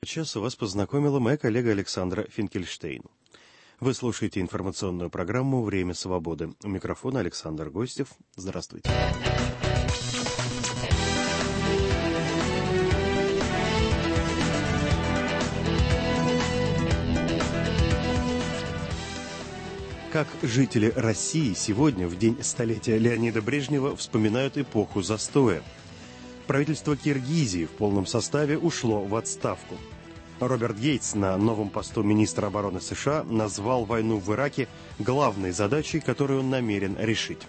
часа вас познакомила моя коллега Александра Финкельштейн. Вы слушаете информационную программу «Время свободы». У микрофона Александр Гостев. Здравствуйте. Как жители России сегодня, в день столетия Леонида Брежнева, вспоминают эпоху застоя. Правительство Киргизии в полном составе ушло в отставку. Роберт Гейтс на новом посту министра обороны США назвал войну в Ираке главной задачей, которую он намерен решить.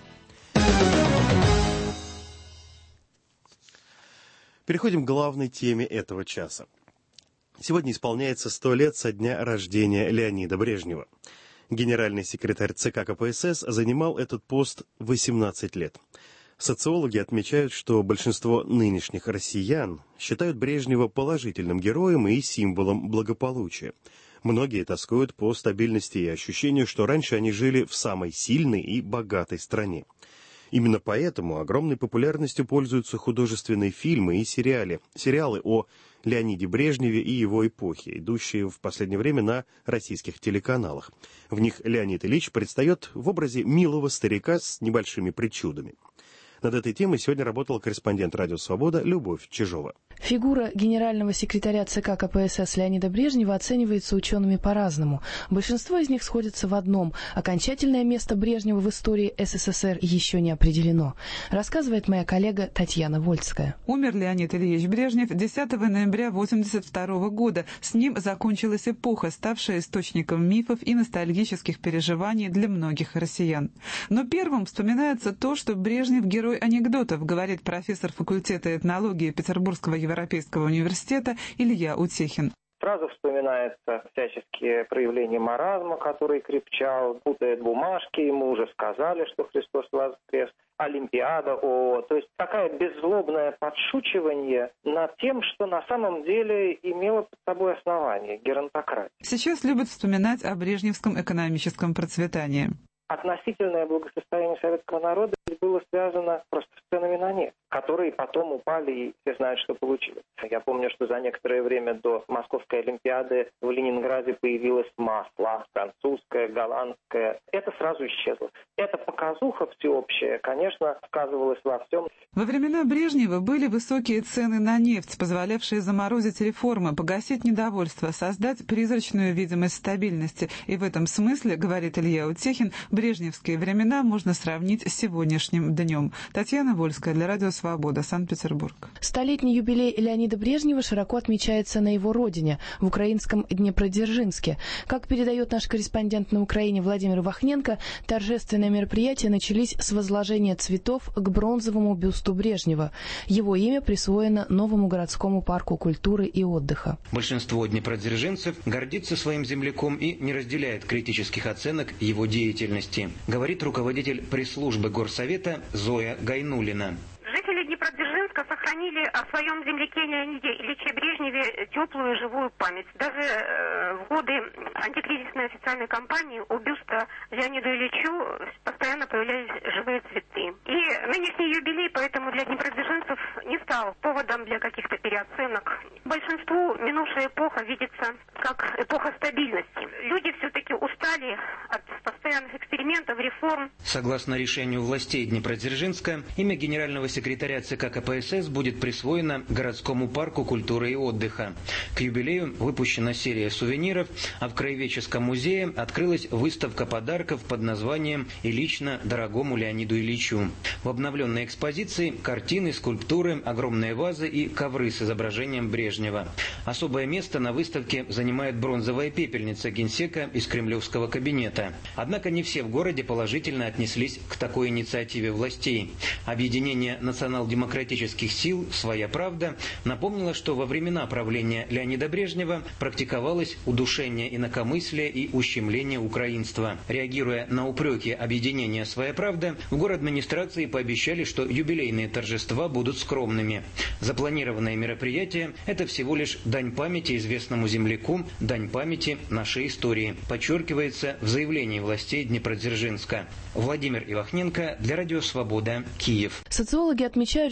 Переходим к главной теме этого часа. Сегодня исполняется 100 лет со дня рождения Леонида Брежнева. Генеральный секретарь ЦК КПСС занимал этот пост 18 лет. Социологи отмечают, что большинство нынешних россиян считают Брежнева положительным героем и символом благополучия. Многие тоскуют по стабильности и ощущению, что раньше они жили в самой сильной и богатой стране. Именно поэтому огромной популярностью пользуются художественные фильмы и сериалы о Леониде Брежневе и его эпохе, идущие в последнее время на российских телеканалах. В них Леонид Ильич предстает в образе милого старика с небольшими причудами. Над этой темой сегодня работал корреспондент «Радио Свобода» Любовь Чижова. Фигура генерального секретаря ЦК КПСС Леонида Брежнева оценивается учеными по-разному. Большинство из них сходятся в одном: окончательное место Брежнева в истории СССР еще не определено. Рассказывает моя коллега Татьяна Вольская. Умер Леонид Ильич Брежнев 10 ноября 1982 года. С ним закончилась эпоха, ставшая источником мифов и ностальгических переживаний для многих россиян. Но первым вспоминается то, что Брежнев — герой анекдотов, говорит профессор факультета этнологии Петербургского европейского университета Илья Утехин. Сразу вспоминаются всяческие проявления маразма, который крепчал, путает бумажки, ему уже сказали, что Христос воскрес, Олимпиада, то есть такое беззлобное подшучивание над тем, что на самом деле имело под собой основание — геронтократия. Сейчас любят вспоминать о брежневском экономическом процветании. Относительное благосостояние советского народа было связано просто с ценами на нефть, которые потом упали, и все знают, что получилось. Я помню, что за некоторое время до Московской Олимпиады в Ленинграде появилось масло французское, голландское. Это сразу исчезло. Эта показуха всеобщая, конечно, сказывалась во всем. Во времена Брежнева были высокие цены на нефть, позволявшие заморозить реформы, погасить недовольство, создать призрачную видимость стабильности. И в этом смысле, говорит Илья Утехин, брежневские времена можно сравнить с сегодняшним днем. Татьяна Вольская для Радио Свобода, Санкт-Петербург. Столетний юбилей Леонида Брежнева широко отмечается на его родине, в украинском Днепродзержинске. Как передает наш корреспондент на Украине Владимир Вахненко, торжественные мероприятия начались с возложения цветов к бронзовому бюсту Брежнева. Его имя присвоено новому городскому парку культуры и отдыха. Большинство днепродзержинцев гордится своим земляком и не разделяет критических оценок его деятельности, говорит руководитель пресс-службы Горсовета Зоя Гайнулина. Жители Днепродзержинска сохранили о своем земляке Леониде Ильиче Брежневе теплую живую память. Даже в годы антикризисной официальной кампании у бюста Леониду Ильичу постоянно появлялись живые цветы. И нынешний юбилей поэтому для днепродзержинцев не стал поводом для каких-то переоценок. Большинству минувшая эпоха видится как эпоха стабильности. Люди все-таки устали от постоянных экспериментов, реформ. Согласно решению властей Днепродзержинска, имя генерального секретаря ЦК КПСС будет присвоено городскому парку культуры и отдыха. К юбилею выпущена серия сувениров, а в Краеведческом музее открылась выставка подарков под названием «И лично дорогому Леониду Ильичу». В обновленной экспозиции картины, скульптуры, огромные вазы и ковры с изображением Брежнева. Особое место на выставке занимает бронзовая пепельница генсека из кремлевского кабинета. Однако не все в городе положительно отнеслись к такой инициативе властей. Объединение национал-демократических сил «Своя правда» напомнило, что во времена правления Леонида Брежнева практиковалось удушение инакомыслия и ущемление украинства. Реагируя на упреки объединения «Своя правда», в городадминистрации пообещали, что юбилейные торжества будут скромными. Запланированное мероприятие – это всего лишь дань памяти известному земляку, дань памяти нашей истории, подчеркивается в заявлении властей Днепродзержинска. Владимир Ивахненко для Радио Свобода, Киев. Социологи отмечают, что для большинства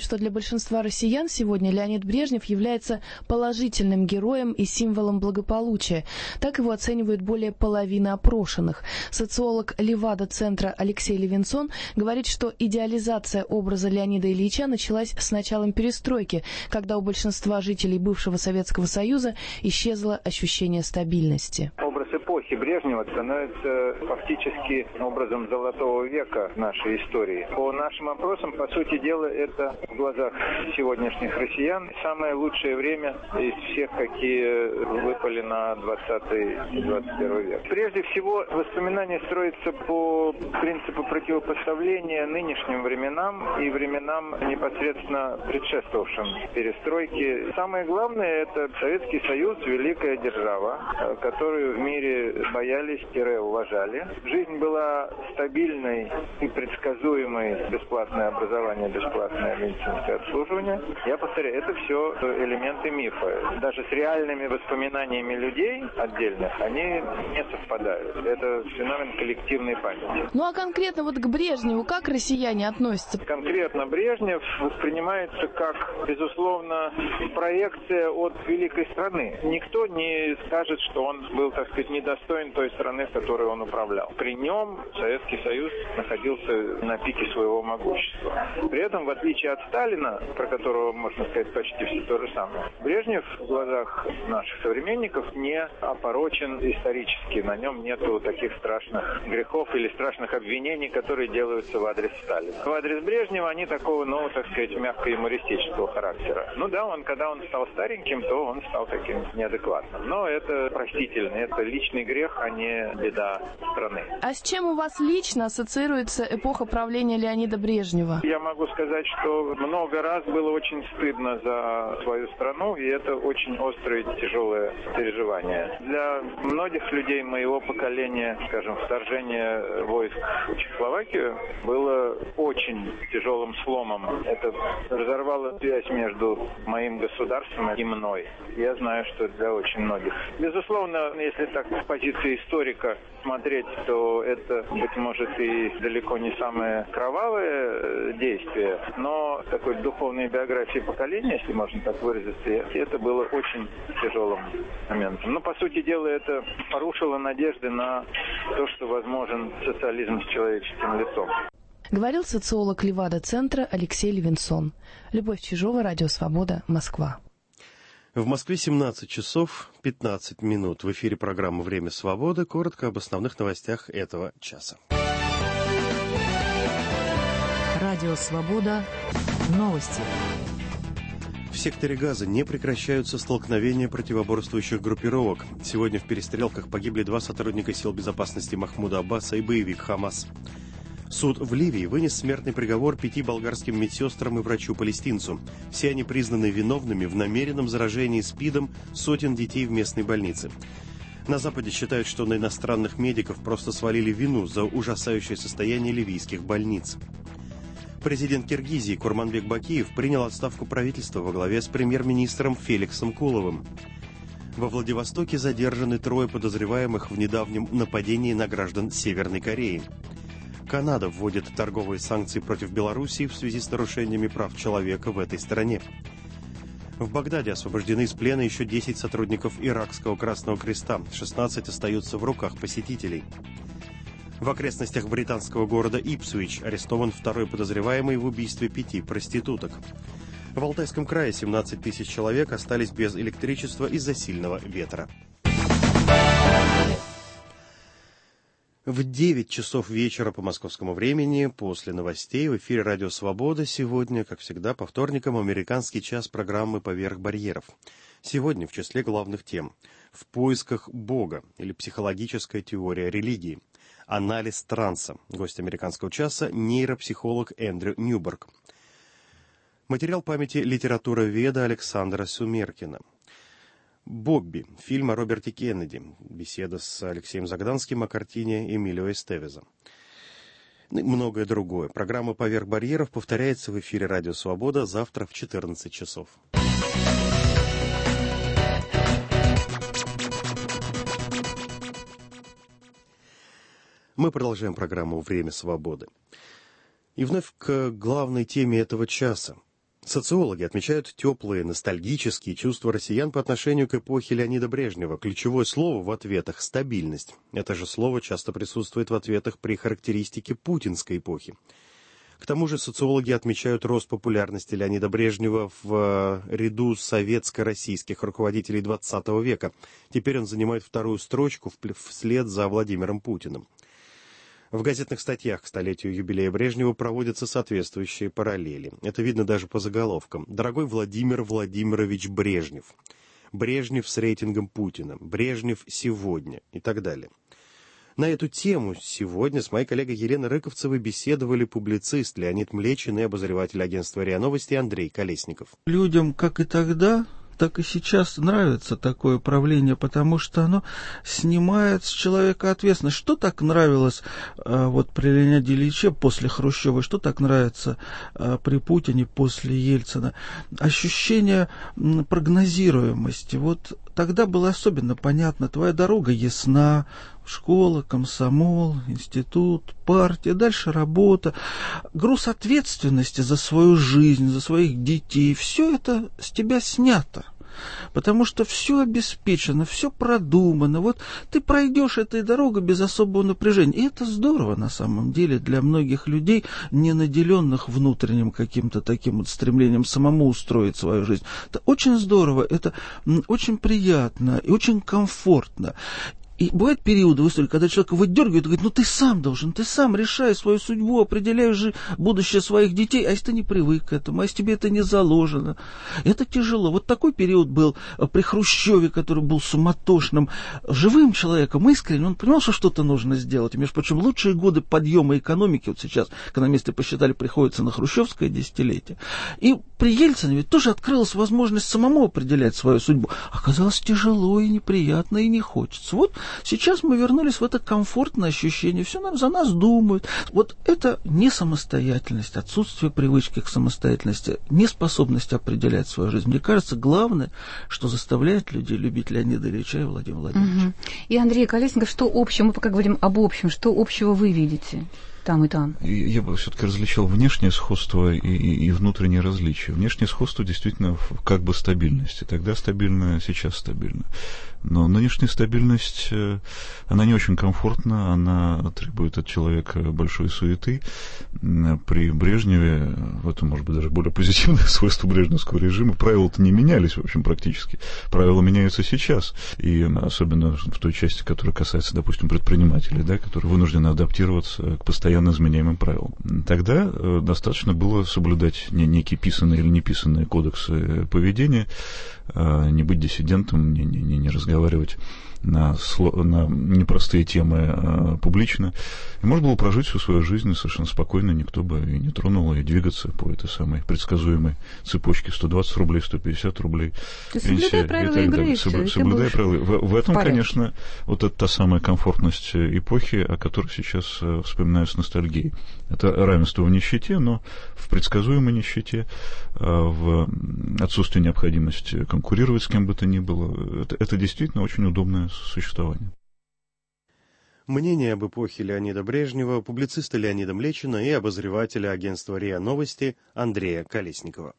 большинства россиян сегодня Леонид Брежнев является положительным героем и символом благополучия. Так его оценивают более половины опрошенных. Социолог Левада-центра Алексей Левинсон говорит, что идеализация образа Леонида Ильича началась с началом перестройки, когда у большинства жителей бывшего Советского Союза исчезло ощущение стабильности. Образ эпохи Брежнева становится фактически образом золотого века нашей истории. По нашим опросам, по сути дела, это в глазах сегодняшних россиян самое лучшее время из всех, какие выпали на 20 и 21 век. Прежде всего, воспоминания строятся по принципу противопоставления нынешним временам и временам, непосредственно предшествовавшим перестройке. Самое главное – это Советский Союз, великая держава, которую в мире боялись-уважали. Жизнь была стабильной и предсказуемой. Бесплатное образование, бесплатное медицинское обслуживание. Я повторяю, это все элементы мифа. Даже с реальными воспоминаниями людей отдельных они не совпадают. Это феномен коллективной памяти. Ну а конкретно вот к Брежневу как россияне относятся? Конкретно Брежнев воспринимается как, безусловно, проекция от великой страны. Никто не скажет, что он был, так сказать, недостоин той страны, в которой он управлял. При нем Советский Союз находился на пике своего могущества. При этом, в отличие от Сталина, про которого можно сказать почти все то же самое, Брежнев в глазах наших современников не опорочен исторически. На нем нету таких страшных грехов или страшных обвинений, которые делаются в адрес Сталина. В адрес Брежнева они такого, так сказать, мягко-юмористического характера. Когда он стал стареньким, то он стал таким неадекватным. Но это простительно, это личный грех, а не беда страны. А с чем у вас лично ассоциируется эпоха правления Леонида Брежнева? Я могу сказать, что много раз было очень стыдно за свою страну, и это очень острое и тяжелое переживание. Для многих людей моего поколения, скажем, вторжение войск в Чехословакию было очень тяжелым сломом. Это разорвало связь между моим государством и мной. Я знаю, что для очень многих. Безусловно, если так с позиции историка смотреть, то это, быть может, и далеко не самое кровавое действие, но такой духовной биографии поколения, если можно так выразиться, это было очень тяжелым моментом. Но, по сути дела, это порушило надежды на то, что возможен социализм с человеческим лицом. Говорил социолог Левада-центра Алексей Левинсон. Любовь Чижова, Радио Свобода, Москва. В Москве 17 часов 15 минут. В эфире программа «Время свободы». Коротко об основных новостях этого часа. Радио Свобода. Новости. В секторе Газа не прекращаются столкновения противоборствующих группировок. Сегодня в перестрелках погибли 2 сотрудника сил безопасности Махмуда Аббаса и боевик Хамас. Суд в Ливии вынес смертный приговор 5 болгарским медсестрам и врачу-палестинцу. Все они признаны виновными в намеренном заражении СПИДом сотен детей в местной больнице. На Западе считают, что на иностранных медиков просто свалили вину за ужасающее состояние ливийских больниц. Президент Киргизии Курманбек Бакиев принял отставку правительства во главе с премьер-министром Феликсом Куловым. Во Владивостоке задержаны 3 подозреваемых в недавнем нападении на граждан Северной Кореи. Канада вводит торговые санкции против Белоруссии в связи с нарушениями прав человека в этой стране. В Багдаде освобождены из плена еще 10 сотрудников Иракского Красного Креста, 16 остаются в руках посетителей. В окрестностях британского города Ипсвич арестован 2-й подозреваемый в убийстве 5 проституток. В Алтайском крае 17 тысяч человек остались без электричества из-за сильного ветра. В 9 часов вечера по московскому времени, после новостей, в эфире «Радио Свобода» сегодня, как всегда, по вторникам, американский час программы «Поверх барьеров». Сегодня в числе главных тем: «В поисках Бога» или «Психологическая теория религии», «Анализ транса», гость американского часа, нейропсихолог Эндрю Ньюберг. Материал памяти литературоведа Александра Сумеркина. «Бобби», фильм о Роберте Кеннеди, беседа с Алексеем Загданским о картине Эмилио Эстевеза. И многое другое. Программа «Поверх барьеров» повторяется в эфире «Радио Свобода» завтра в 14 часов. Мы продолжаем программу «Время свободы». И вновь к главной теме этого часа. Социологи отмечают теплые, ностальгические чувства россиян по отношению к эпохе Леонида Брежнева. Ключевое слово в ответах – стабильность. Это же слово часто присутствует в ответах при характеристике путинской эпохи. К тому же социологи отмечают рост популярности Леонида Брежнева в ряду советско-российских руководителей XX века. Теперь он занимает вторую строчку вслед за Владимиром Путиным. В газетных статьях к столетию юбилея Брежнева проводятся соответствующие параллели. Это видно даже по заголовкам. «Дорогой Владимир Владимирович Брежнев», «Брежнев с рейтингом Путина», «Брежнев сегодня» и так далее. На эту тему сегодня с моей коллегой Еленой Рыковцевой беседовали публицист Леонид Млечин и обозреватель агентства РИА Новости Андрей Колесников. Людям, как и тогда, так и сейчас нравится такое правление, потому что оно снимает с человека ответственность. Что так нравилось вот при Леониде Ильиче после Хрущева, что так нравится при Путине после Ельцина? Ощущение прогнозируемости. Вот тогда было особенно понятно, твоя дорога ясна, школа, комсомол, институт, партия, дальше работа. Груз ответственности за свою жизнь, за своих детей, все это с тебя снято. Потому что все обеспечено, все продумано. Вот ты пройдешь этой дорогой без особого напряжения. И это здорово на самом деле для многих людей, не наделенных внутренним каким-то таким вот стремлением самому устроить свою жизнь. Это очень здорово, это очень приятно и очень комфортно. И бывают периоды в истории, когда человека выдергивают и говорит, ты сам должен, ты сам решай свою судьбу, определяешь будущее своих детей, а если ты не привык к этому, а если тебе это не заложено, это тяжело. Вот такой период был при Хрущеве, который был суматошным, живым человеком, искренне, он понимал, что что-то нужно сделать. И, между прочим, лучшие годы подъема экономики, вот сейчас экономисты посчитали, приходится на хрущевское десятилетие. И при Ельцине ведь тоже открылась возможность самому определять свою судьбу. Оказалось тяжело и неприятно, и не хочется. Вот сейчас мы вернулись в это комфортное ощущение. Все нам за нас думают. Вот это не самостоятельность, отсутствие привычки к самостоятельности, неспособность определять свою жизнь. Мне кажется, главное, что заставляет людей любить Леонида Ильича и Владимира Владимировича. Угу. И Андрей Колесников, что общего, мы пока говорим об общем, что общего вы видите? Там и там. Я бы все-таки различал внешнее сходство и внутреннее различие. Внешнее сходство действительно как бы стабильности. Тогда стабильно, сейчас стабильно. Но нынешняя стабильность, она не очень комфортна, она требует от человека большой суеты. При Брежневе, в этом, может быть, даже более позитивное свойство брежневского режима, правила-то не менялись, в общем, практически. Правила меняются сейчас. И особенно в той части, которая касается, допустим, предпринимателей, да, которые вынуждены адаптироваться к постоянно изменяемым правилам. Тогда достаточно было соблюдать некие писанные или неписанные кодексы поведения, не быть диссидентом, не разговаривать на непростые темы публично. И можно было прожить всю свою жизнь совершенно спокойно, никто бы и не тронул, и двигаться по этой самой предсказуемой цепочке 120 рублей, 150 рублей. Ты соблюдай правила игры. Соблюдай правила. В этом, конечно, вот это та самая комфортность эпохи, о которой сейчас вспоминаю с ностальгией. Это равенство в нищете, но в предсказуемой нищете, в отсутствии необходимости конкурировать с кем бы то ни было. Это действительно очень удобное существование. Мнение об эпохе Леонида Брежнева публициста Леонида Млечина и обозревателя агентства РИА Новости Андрея Колесникова.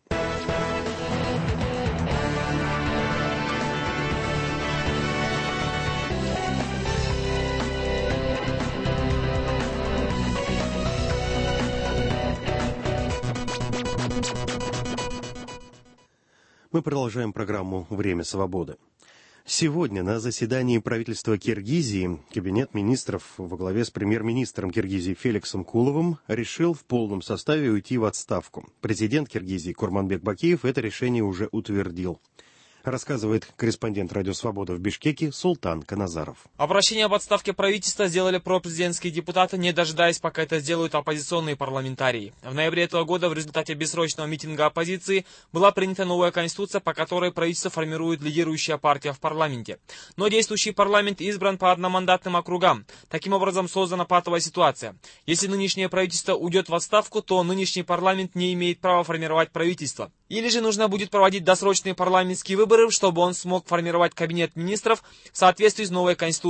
Мы продолжаем программу «Время свободы». Сегодня на заседании правительства Киргизии Кабинет министров во главе с премьер-министром Киргизии Феликсом Куловым решил в полном составе уйти в отставку. Президент Киргизии Курманбек Бакиев это решение уже утвердил. Рассказывает корреспондент «Радио Свобода» в Бишкеке Султан Каназаров. Обращение об отставке правительства сделали пропрезидентские депутаты, не дожидаясь, пока это сделают оппозиционные парламентарии. В ноябре этого года в результате бессрочного митинга оппозиции была принята новая конституция, по которой правительство формирует лидирующая партия в парламенте. Но действующий парламент избран по одномандатным округам. Таким образом создана патовая ситуация. Если нынешнее правительство уйдет в отставку, то нынешний парламент не имеет права формировать правительство. Или же нужно будет проводить досрочные парламентские выборы, чтобы он смог формировать кабинет министров в соответствии с новой конституцией.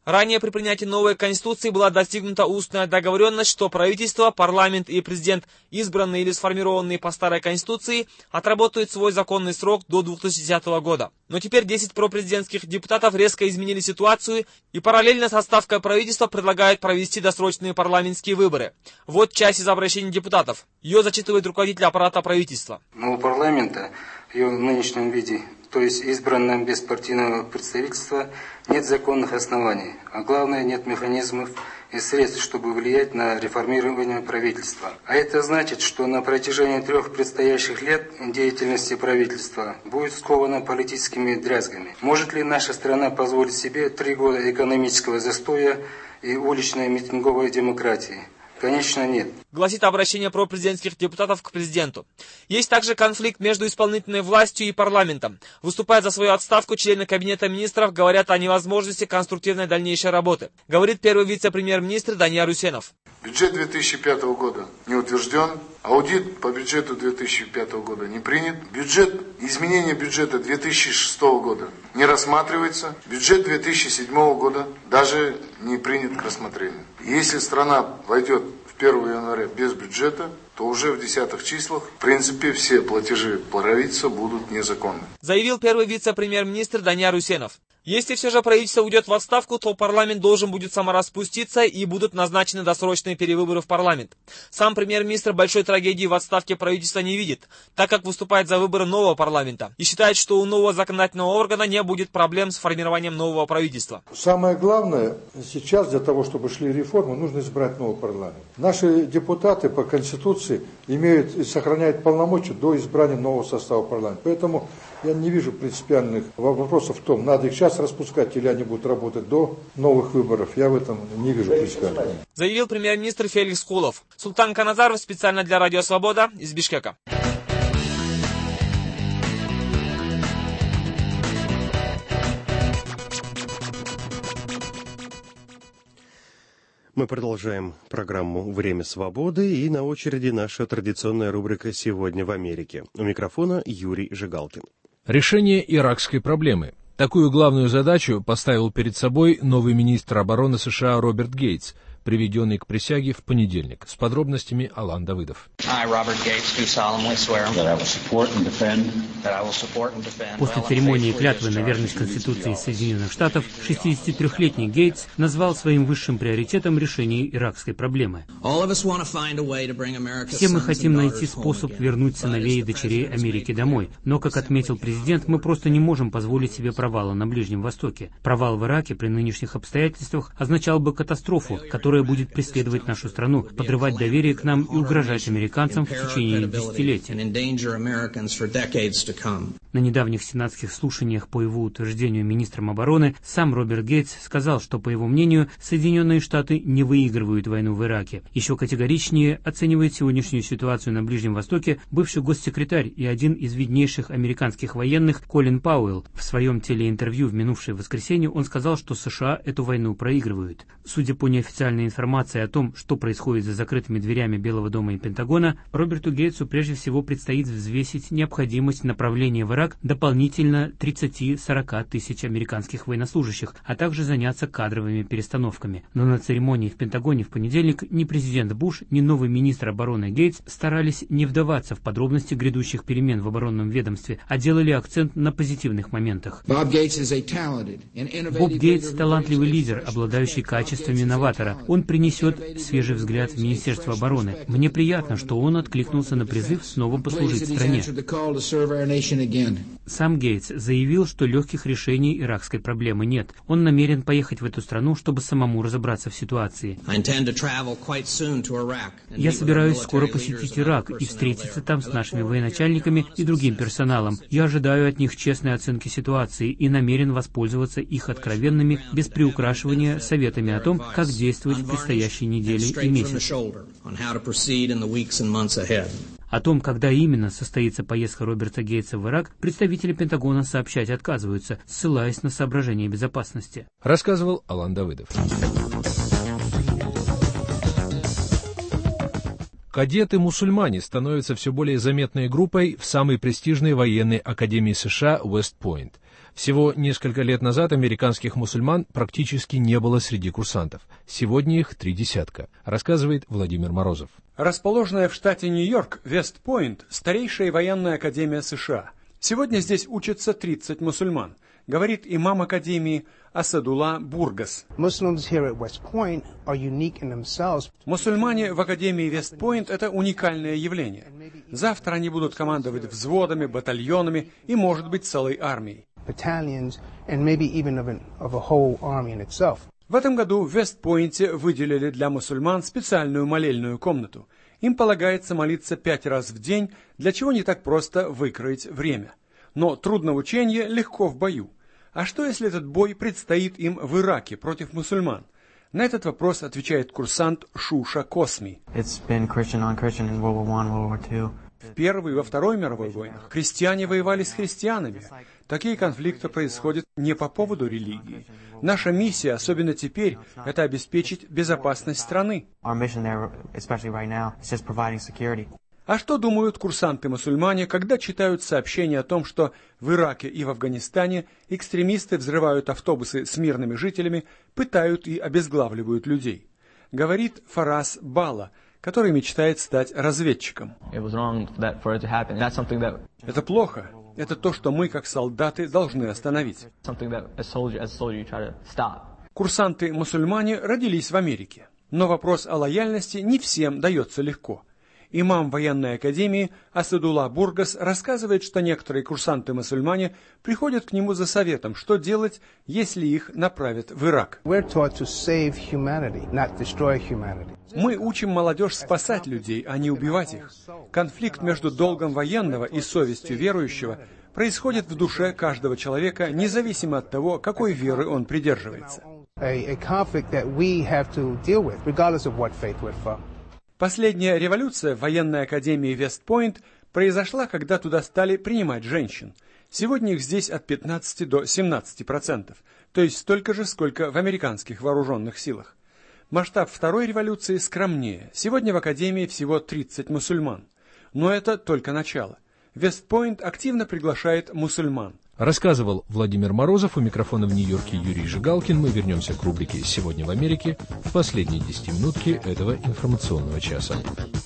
Ранее при принятии новой Конституции была достигнута устная договоренность, что правительство, парламент и президент, избранные или сформированные по старой Конституции, отработают свой законный срок до 2010 года. Но теперь 10 пропрезидентских депутатов резко изменили ситуацию и параллельно с отставкой правительства предлагают провести досрочные парламентские выборы. Вот часть из обращений депутатов. Ее зачитывает руководитель аппарата правительства. Нового парламента в ее нынешнем виде, то есть избранном без партийного представительства, нет законных оснований, а главное, нет механизмов и средств, чтобы влиять на реформирование правительства. А это значит, что на протяжении 3 предстоящих лет деятельности правительства будет скована политическими дрязгами. Может ли наша страна позволить себе 3 года экономического застоя и уличной митинговой демократии? Конечно, нет. Гласит обращение пропрезидентских депутатов к президенту. Есть также конфликт между исполнительной властью и парламентом. Выступая за свою отставку, члены Кабинета министров говорят о невозможности конструктивной дальнейшей работы. Говорит первый вице-премьер-министр Данияр Усенов. Бюджет 2005 года не утвержден. Аудит по бюджету 2005 года не принят. Изменение бюджета 2006 года не рассматривается. Бюджет 2007 года даже не принят к рассмотрению. Если страна войдет в 1 января без бюджета, то уже в 10-х числах, в принципе, все платежи правительства будут незаконны. Заявил первый вице-премьер-министр Данияр Усенов. Если все же правительство уйдет в отставку, то парламент должен будет самораспуститься и будут назначены досрочные перевыборы в парламент. Сам премьер-министр большой трагедии в отставке правительства не видит, так как выступает за выборы нового парламента и считает, что у нового законодательного органа не будет проблем с формированием нового правительства. Самое главное сейчас для того, чтобы шли реформы, нужно избрать новый парламент. Наши депутаты по Конституции имеют и сохраняют полномочия до избрания нового состава парламента. Поэтому я не вижу принципиальных вопросов в том, надо их сейчас распускать или они будут работать до новых выборов. Я в этом не вижу принципиальных. Заявил премьер-министр Феликс Холов. Султан Каназаров специально для Радио Свобода из Бишкека. Мы продолжаем программу «Время свободы», и на очереди наша традиционная рубрика «Сегодня в Америке». У микрофона Юрий Жигалкин. Решение иракской проблемы. Такую главную задачу поставил перед собой новый министр обороны США Роберт Гейтс, приведенный к присяге в понедельник. С подробностями Алан Давыдов. После церемонии клятвы на верность Конституции Соединенных Штатов 63-летний Гейтс назвал своим высшим приоритетом решение иракской проблемы. Все мы хотим найти способ вернуть сыновей и дочерей Америки домой, но, как отметил президент, мы просто не можем позволить себе провала на Ближнем Востоке. Провал в Ираке при нынешних обстоятельствах означал бы катастрофу, которая будет преследовать нашу страну, подрывать доверие к нам и угрожать американцам в течение десятилетий. На недавних сенатских слушаниях по его утверждению министром обороны сам Роберт Гейтс сказал, что, по его мнению, Соединенные Штаты не выигрывают войну в Ираке. Еще категоричнее оценивает сегодняшнюю ситуацию на Ближнем Востоке бывший госсекретарь и один из виднейших американских военных Колин Пауэлл. В своем телеинтервью в минувшее воскресенье он сказал, что США эту войну проигрывают. Судя по неофициальной информации о том, что происходит за закрытыми дверями Белого дома и Пентагона, Роберту Гейтсу прежде всего предстоит взвесить необходимость направления в Ирак дополнительно 30-40 тысяч американских военнослужащих, а также заняться кадровыми перестановками. Но на церемонии в Пентагоне в понедельник ни президент Буш, ни новый министр обороны Гейтс старались не вдаваться в подробности грядущих перемен в оборонном ведомстве, а делали акцент на позитивных моментах. Боб Гейтс – талантливый лидер, обладающий качествами новатора. Он принесет свежий взгляд в Министерство обороны. Мне приятно, что он откликнулся на призыв снова послужить стране. Сам Гейтс заявил, что легких решений иракской проблемы нет. Он намерен поехать в эту страну, чтобы самому разобраться в ситуации. Я собираюсь скоро посетить Ирак и встретиться там с нашими военачальниками и другим персоналом. Я ожидаю от них честной оценки ситуации и намерен воспользоваться их откровенными, без приукрашивания, советами о том, как действовать в предстоящей неделе и месяце. О том, когда именно состоится поездка Роберта Гейтса в Ирак, представители Пентагона сообщать отказываются, ссылаясь на соображения безопасности. Рассказывал Алан Давыдов. Кадеты-мусульмане становятся все более заметной группой в самой престижной военной академии США Уэст-Пойнт. Всего несколько лет назад американских мусульман практически не было среди курсантов. Сегодня их 30, рассказывает Владимир Морозов. Расположенная в штате Нью-Йорк, Вест-Пойнт – старейшая военная академия США. Сегодня здесь учатся 30 мусульман, говорит имам академии Асадулла Бургас. Мусульмане в академии Вест-Пойнт – это уникальное явление. Завтра они будут командовать взводами, батальонами и, может быть, целой армией. В этом году в Вест-Пойнте выделили для мусульман специальную молельную комнату. Им полагается молиться 5 раз в день, для чего не так просто выкроить время. Но трудно в учении, легко в бою. А что, если этот бой предстоит им в Ираке против мусульман? На этот вопрос отвечает курсант Шуша Косми. В Первой и во Второй мировой войнах христиане воевали с христианами. Такие конфликты происходят не по поводу религии. Наша миссия, особенно теперь, это обеспечить безопасность страны. А что думают курсанты-мусульмане, когда читают сообщения о том, что в Ираке и в Афганистане экстремисты взрывают автобусы с мирными жителями, пытают и обезглавливают людей? Говорит Фарас Бала, который мечтает стать разведчиком. Это плохо. Это то, что мы, как солдаты, должны остановить. Курсанты-мусульмане родились в Америке. Но вопрос о лояльности не всем дается легко. Имам военной академии Асадулла Бургас рассказывает, что некоторые курсанты-мусульмане приходят к нему за советом, что делать, если их направят в Ирак. Мы учим молодежь спасать людей, а не убивать их. Конфликт между долгом военного и совестью верующего происходит в душе каждого человека, независимо от того, какой веры он придерживается. Последняя революция в военной академии Вест-Пойнт произошла, когда туда стали принимать женщин. Сегодня их здесь от 15 до 17%, то есть столько же, сколько в американских вооруженных силах. Масштаб второй революции скромнее. Сегодня в академии всего 30 мусульман. Но это только начало. Вест-Пойнт активно приглашает мусульман. Рассказывал Владимир Морозов, у микрофона в Нью-Йорке Юрий Жигалкин. Мы вернемся к рубрике «Сегодня в Америке» в последние 10 минутки этого информационного часа.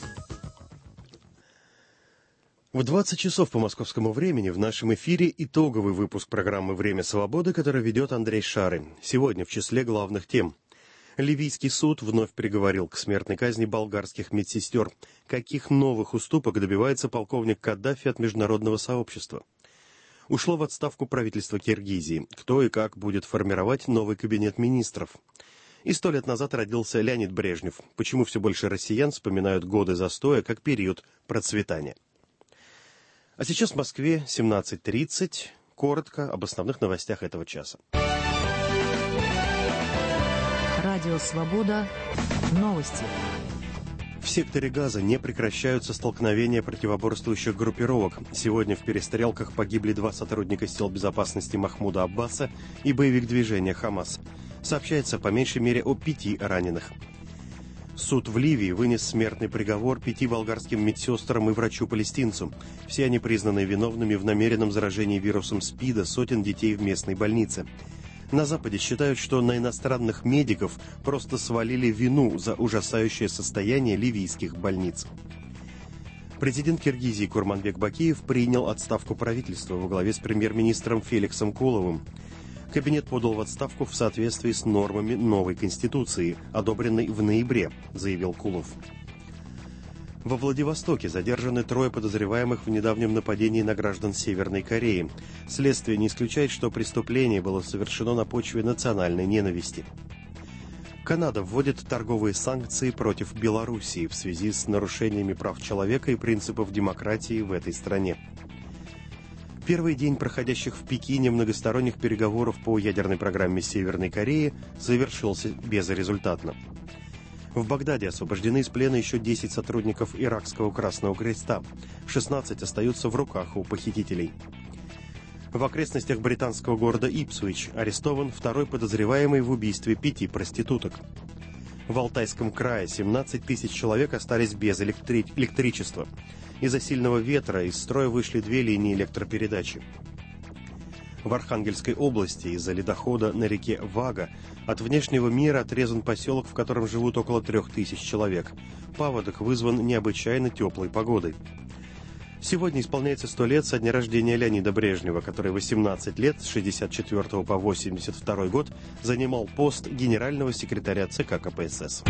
В 20 часов по московскому времени в нашем эфире итоговый выпуск программы «Время свободы», который ведет Андрей Шары. Сегодня в числе главных тем. Ливийский суд вновь приговорил к смертной казни болгарских медсестер. Каких новых уступок добивается полковник Каддафи от международного сообщества? Ушло в отставку правительство Киргизии. Кто и как будет формировать новый кабинет министров? И 100 лет назад родился Леонид Брежнев. Почему все больше россиян вспоминают годы застоя как период процветания? А сейчас в Москве 17:30. Коротко об основных новостях этого часа. Радио «Свобода». Новости. В секторе Газа не прекращаются столкновения противоборствующих группировок. Сегодня в перестрелках погибли 2 сотрудника сил безопасности Махмуда Аббаса и боевик движения «Хамас». Сообщается по меньшей мере о 5 раненых. Суд в Ливии вынес смертный приговор 5 болгарским медсестрам и врачу-палестинцу. Все они признаны виновными в намеренном заражении вирусом СПИДа сотен детей в местной больнице. На Западе считают, что на иностранных медиков просто свалили вину за ужасающее состояние ливийских больниц. Президент Киргизии Курманбек Бакиев принял отставку правительства во главе с премьер-министром Феликсом Куловым. Кабинет подал в отставку в соответствии с нормами новой Конституции, одобренной в ноябре, заявил Кулов. Во Владивостоке задержаны 3 подозреваемых в недавнем нападении на граждан Северной Кореи. Следствие не исключает, что преступление было совершено на почве национальной ненависти. Канада вводит торговые санкции против Белоруссии в связи с нарушениями прав человека и принципов демократии в этой стране. Первый день проходящих в Пекине многосторонних переговоров по ядерной программе Северной Кореи завершился безрезультатно. В Багдаде освобождены из плена еще 10 сотрудников Иракского Красного Креста. 16 остаются в руках у похитителей. В окрестностях британского города Ипсвич арестован 2-й подозреваемый в убийстве 5 проституток. В Алтайском крае 17 тысяч человек остались без электричества. Из-за сильного ветра из строя вышли 2 линии электропередачи. В Архангельской области из-за ледохода на реке Вага от внешнего мира отрезан поселок, в котором живут около 3000 человек. Паводок вызван необычайно теплой погодой. Сегодня исполняется 100 лет со дня рождения Леонида Брежнева, который 18 лет, с 64 по 82 год, занимал пост генерального секретаря ЦК КПСС.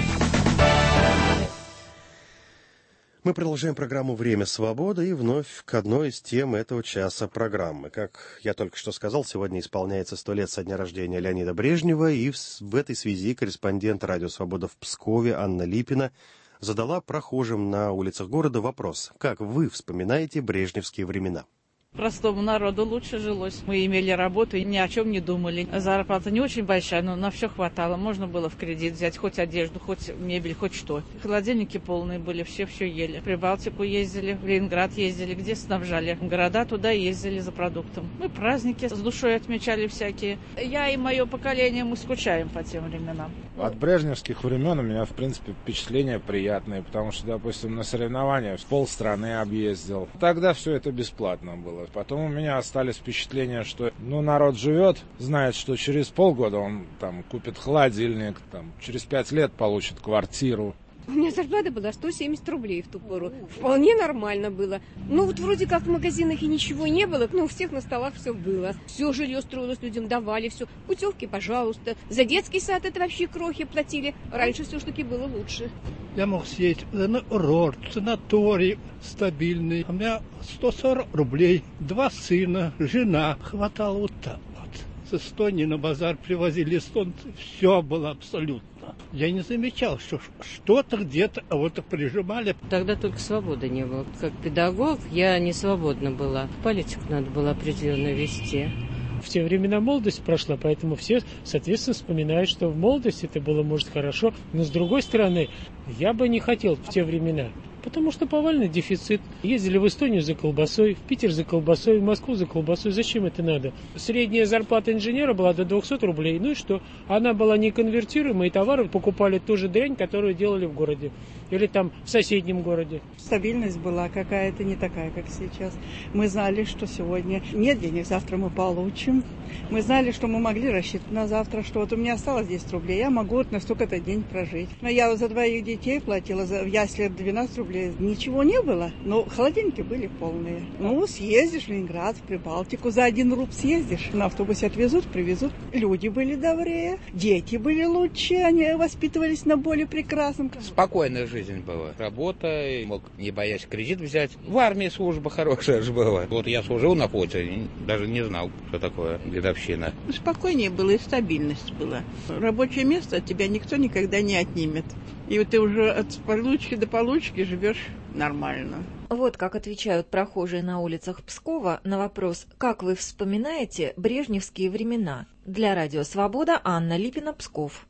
Мы продолжаем программу «Время свободы» и вновь к одной из тем этого часа программы. Как я только что сказал, сегодня исполняется 100 лет со дня рождения Леонида Брежнева, и в этой связи корреспондент «Радио Свобода» в Пскове Анна Липина задала прохожим на улицах города вопрос: как вы вспоминаете брежневские времена? Простому народу лучше жилось. Мы имели работу и ни о чем не думали. Зарплата не очень большая, но на все хватало. Можно было в кредит взять хоть одежду, хоть мебель, хоть что. Холодильники полные были, все ели. В Прибалтику ездили, в Ленинград ездили, где снабжали. В города туда ездили за продуктом. Мы праздники с душой отмечали всякие. Я и мое поколение, мы скучаем по тем временам. От брежневских времен у меня, в принципе, впечатления приятные, потому что, допустим, на соревнованиях полстраны объездил. Тогда все это бесплатно было. Потом у меня остались впечатления, что народ живет, знает, что через полгода он там купит холодильник, там, через 5 лет получит квартиру. У меня зарплата была 170 рублей в ту пору. Вполне нормально было. Вроде как в магазинах и ничего не было, но у всех на столах все было. Все жилье строилось, людям давали, все. Путевки, пожалуйста. За детский сад это вообще крохи платили. Раньше все-таки было лучше. Я мог съездить на курорт, санаторий стабильный. У меня 140 рублей, 2 сына, жена. Хватало вот так вот. С Эстонии на базар привозили эстонцы. Все было абсолютно. Я не замечал, что что-то где-то кого-то прижимали. Тогда только свободы не было. Как педагог я не свободна была. Политику надо было определенно вести. В те времена молодость прошла, поэтому все, соответственно, вспоминают, что в молодости это было, может, хорошо. Но, с другой стороны, я бы не хотел в те времена. Потому что повальный дефицит. Ездили в Эстонию за колбасой, в Питер за колбасой, в Москву за колбасой. Зачем это надо? Средняя зарплата инженера была до 200 рублей. Ну и что? Она была неконвертируемая, и товары покупали ту же дрянь, которую делали в городе. Или там в соседнем городе. Стабильность была какая-то не такая, как сейчас. Мы знали, что сегодня нет денег, завтра мы получим. Мы знали, что мы могли рассчитывать на завтра, что вот у меня осталось 10 рублей, я могу вот на столько-то день прожить. Но я за 2 детей платила, в ясли 12 рублей. Ничего не было, но холодильники были полные. Съездишь в Ленинград, в Прибалтику, за 1 рубль съездишь. На автобусе отвезут, привезут. Люди были добрее, дети были лучше, они воспитывались на более прекрасном. Спокойная жизнь была. Работа, мог не боясь кредит взять. В армии служба хорошая же была. Вот я служил на флоте, даже не знал, что такое дедовщина. Спокойнее было и стабильность была. Рабочее место от тебя никто никогда не отнимет. И вот ты уже от получки до получки живешь нормально. Вот как отвечают прохожие на улицах Пскова на вопрос: как вы вспоминаете брежневские времена? Для Радио Свобода Анна Липина, Псков.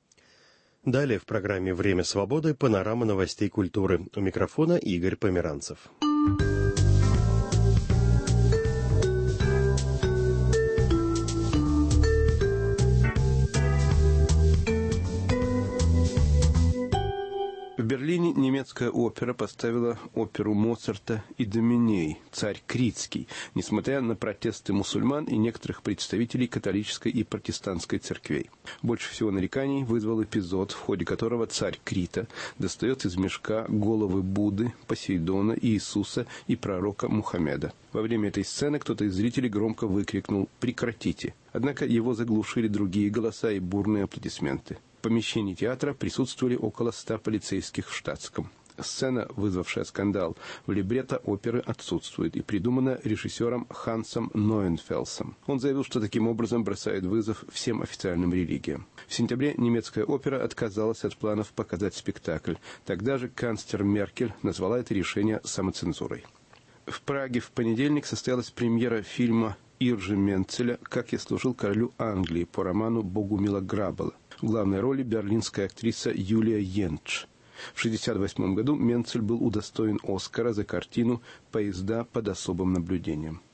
Далее в программе «Время свободы» панорама новостей культуры. У микрофона Игорь Померанцев. В Берлине немецкая опера поставила оперу Моцарта «Идоменей. Царь Критский», несмотря на протесты мусульман и некоторых представителей католической и протестантской церквей. Больше всего нареканий вызвал эпизод, в ходе которого царь Крита достает из мешка головы Будды, Посейдона, Иисуса и пророка Мухаммеда. Во время этой сцены кто-то из зрителей громко выкрикнул «Прекратите!». Однако его заглушили другие голоса и бурные аплодисменты. В помещении театра присутствовали около 100 полицейских в штатском. Сцена, вызвавшая скандал, в либретто оперы отсутствует и придумана режиссером Хансом Нойенфельсом. Он заявил, что таким образом бросает вызов всем официальным религиям. В сентябре немецкая опера отказалась от планов показать спектакль. Тогда же канцлер Меркель назвала это решение самоцензурой. В Праге в понедельник состоялась премьера фильма Иржи Менцеля «Как я служил королю Англии» по роману Богумила Грабала. В главной роли берлинская актриса Юлия Йентш. В 1968 году Менцель был удостоен Оскара за картину «Поезда под особым наблюдением».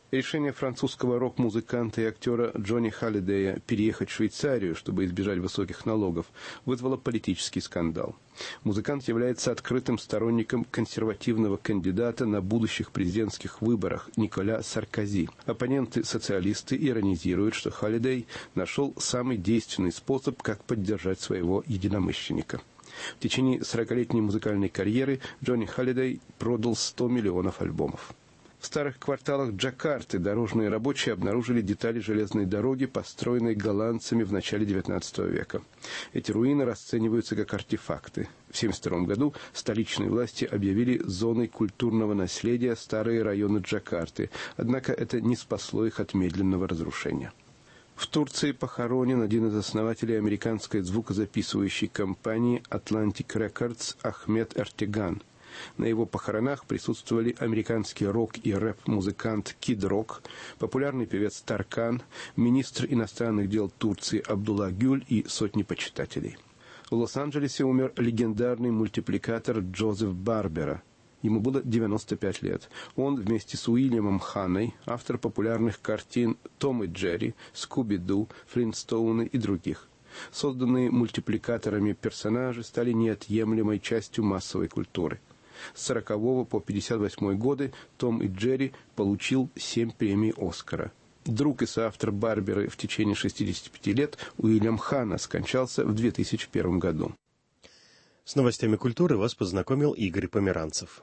Решение французского рок-музыканта и актера Джонни Халлидея переехать в Швейцарию, чтобы избежать высоких налогов, вызвало политический скандал. Музыкант является открытым сторонником консервативного кандидата на будущих президентских выборах Николя Саркози. Оппоненты-социалисты иронизируют, что Халлидей нашел самый действенный способ, как поддержать своего единомышленника. В течение 40-летней музыкальной карьеры Джонни Халлидей продал 100 миллионов альбомов. В старых кварталах Джакарты дорожные рабочие обнаружили детали железной дороги, построенной голландцами в начале XIX века. Эти руины расцениваются как артефакты. В 1972 году столичные власти объявили зоной культурного наследия старые районы Джакарты, однако это не спасло их от медленного разрушения. В Турции похоронен один из основателей американской звукозаписывающей компании Atlantic Records Ахмед Эртеган. На его похоронах присутствовали американский рок и рэп-музыкант Кид Рок, популярный певец Таркан, министр иностранных дел Турции Абдулла Гюль и сотни почитателей. В Лос-Анджелесе умер легендарный мультипликатор Джозеф Барбера. Ему было 95 лет. Он вместе с Уильямом Ханной, автор популярных картин «Том и Джерри», «Скуби-Ду», «Флинстоуны» и других. Созданные мультипликаторами персонажи стали неотъемлемой частью массовой культуры. С 40 по 58 годы Том и Джерри получил 7 премий «Оскара». Друг и соавтор Барберы в течение 65 лет Уильям Ханна скончался в 2001 году. С новостями культуры вас познакомил Игорь Померанцев.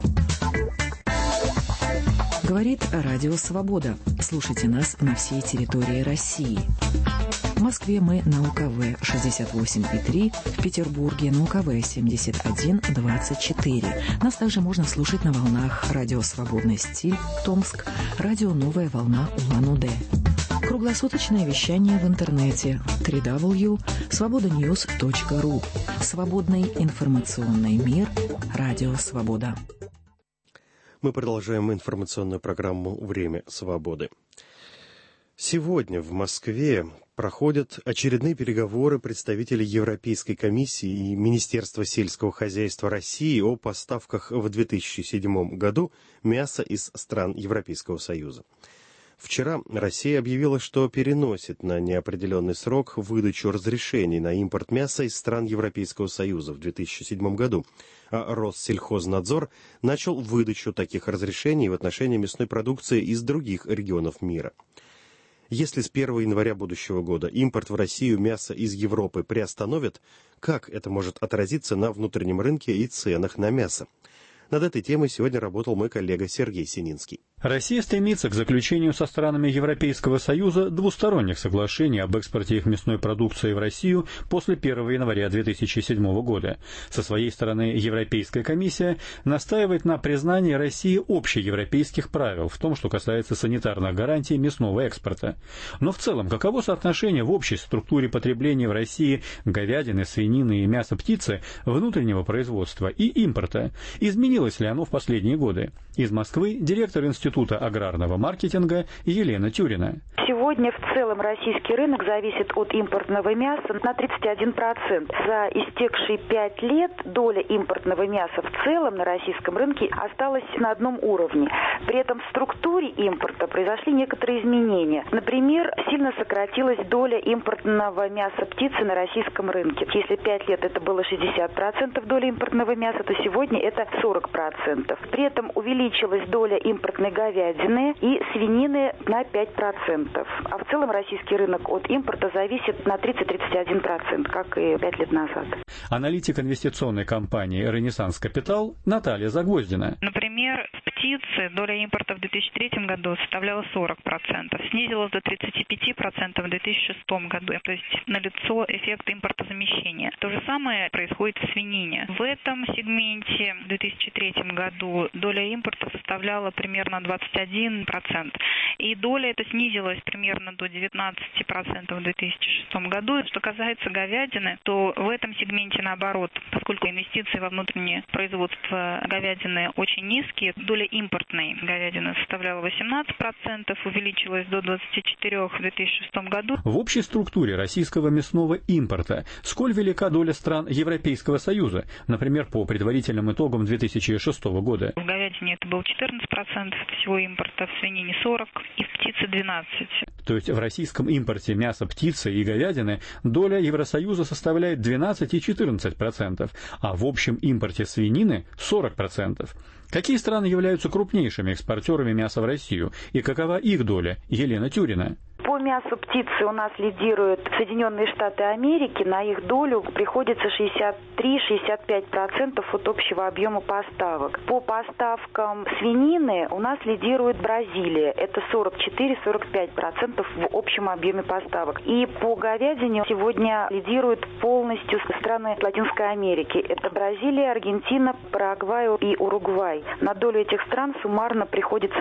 Говорит Радио Свобода. Слушайте нас на всей территории России. В Москве мы на УКВ 68,3, в Петербурге на УКВ 71,24. Нас также можно слушать на волнах Радио Свободный стиль, Томск, Радио Новая волна Улан-Удэ. Круглосуточное вещание в интернете www.svobodanews.ru. Свободный информационный мир. Радио Свобода. Мы продолжаем информационную программу «Время свободы». Сегодня в Москве проходят очередные переговоры представителей Европейской комиссии и Министерства сельского хозяйства России о поставках в 2007 году мяса из стран Европейского Союза. Вчера Россия объявила, что переносит на неопределенный срок выдачу разрешений на импорт мяса из стран Европейского Союза в 2007 году, а Россельхознадзор начал выдачу таких разрешений в отношении мясной продукции из других регионов мира. Если с 1 января будущего года импорт в Россию мяса из Европы приостановят, как это может отразиться на внутреннем рынке и ценах на мясо? Над этой темой сегодня работал мой коллега Сергей Сининский. Россия стремится к заключению со странами Европейского Союза двусторонних соглашений об экспорте их мясной продукции в Россию после 1 января 2007 года. Со своей стороны, Европейская комиссия настаивает на признании России общеевропейских правил в том, что касается санитарных гарантий мясного экспорта. Но в целом, каково соотношение в общей структуре потребления в России говядины, свинины и мяса птицы, внутреннего производства и импорта? Изменилось ли оно в последние годы? Из Москвы директор Института аграрного маркетинга Елена Тюрина. Сегодня в целом российский рынок зависит от импортного мяса на 31%. За истекшие 5 лет доля импортного мяса в целом на российском рынке осталась на одном уровне. При этом в структуре импорта произошли некоторые изменения. Например, сильно сократилась доля импортного мяса птицы на российском рынке. Если 5 лет это было 60% доли импортного мяса, то сегодня это 40%. При этом увеличилась доля импортной говядины и свинины на 5%. А в целом российский рынок от импорта зависит на 30-31%, как и 5 лет назад. Аналитик инвестиционной компании «Ренессанс Капитал» Наталья Загвоздина. Например, в птице доля импорта в 2003 году составляла 40%, снизилась до 35% в 2006 году. То есть налицо эффект импортозамещения. То же самое происходит в свинине. В этом сегменте в 2003 году доля импорта составляла примерно 21%. И доля эта снизилась примерно до 19% в 2006 году. Что касается говядины, то в этом сегменте наоборот, поскольку инвестиции во внутреннее производство говядины очень низкие, доля импортной говядины составляла 18%, увеличилась до 24% в 2006 году. В общей структуре российского мясного импорта сколь велика доля стран Европейского Союза, например, по предварительным итогам 2006 года? В говядине говядине это было 14% от всего импорта, в свинине 40% и в птице 12%. То есть в российском импорте мяса птицы и говядины доля Евросоюза составляет 12 и 14%, а в общем импорте свинины 40%. Какие страны являются крупнейшими экспортерами мяса в Россию и какова их доля? Елена Тюрина. По мясу птицы у нас лидируют Соединенные Штаты Америки. На их долю приходится 63-65% от общего объема поставок. По поставкам свинины у нас лидирует Бразилия. Это 44-45% в общем объеме поставок. И по говядине сегодня лидируют полностью страны Латинской Америки. Это Бразилия, Аргентина, Парагвай и Уругвай. На долю этих стран суммарно приходится